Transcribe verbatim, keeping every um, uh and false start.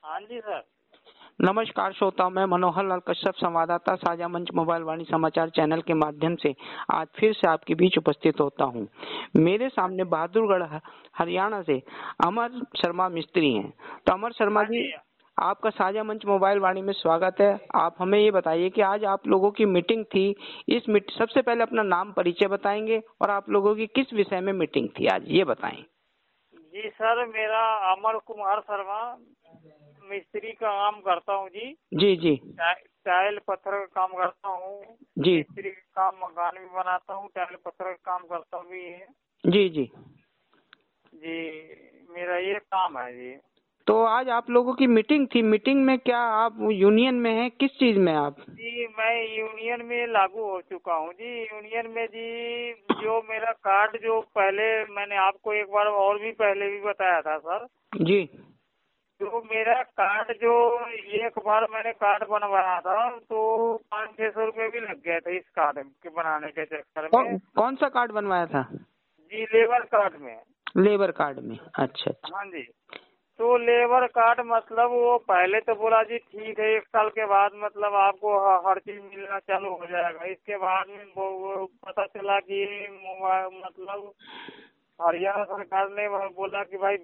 हाँ जी सर। नमस्कार श्रोता, मैं मनोहर लाल कश्यप, संवाददाता साझा मंच मोबाइल वाणी समाचार चैनल के माध्यम से आज फिर से आपके बीच उपस्थित होता हूं। मेरे सामने बहादुरगढ़ हरियाणा से अमर शर्मा मिस्त्री हैं। तो अमर शर्मा जी, आपका साझा मंच मोबाइल वाणी में स्वागत है। आप हमें ये बताइए कि आज आप लोगों की मीटिंग थी, इस मीट सबसे पहले अपना नाम परिचय बताएंगे और आप लोगों की किस विषय में मीटिंग थी आज, ये बताएं। जी सर, मेरा अमर कुमार शर्मा, मिस्त्री का काम करता हूँ जी। जी जी। टाइल पत्थर का काम करता हूँ जी। मिस्त्री का काम मकान भी बनाता हूँ, टाइल पत्थर का काम करता भी है। जी जी जी, मेरा ये काम है जी। तो आज आप लोगों की मीटिंग थी, मीटिंग में क्या आप यूनियन में हैं, किस चीज में आप? जी, मैं यूनियन में लागू हो चुका हूँ जी। यूनियन में जी, जो मेरा कार्ड जो पहले मैंने आपको एक बार और भी पहले भी बताया था सर जी। जो मेरा कार्ड जो एक बार मैंने कार्ड बनवाया था तो पाँच छह सौ रुपये भी लग गए थे इस कार्ड के बनाने के चक्कर कौ, में। कौन सा कार्ड बनवाया था? जी, लेबर कार्ड में। लेबर कार्ड में, अच्छा अच्छा। हाँ जी। तो लेबर कार्ड मतलब वो पहले तो बोला जी ठीक है, एक साल के बाद मतलब आपको हर चीज मिलना चालू हो जाएगा। इसके बाद में वो, वो पता चला कि मतलब हरियाणा सरकार ने बोला कि भाई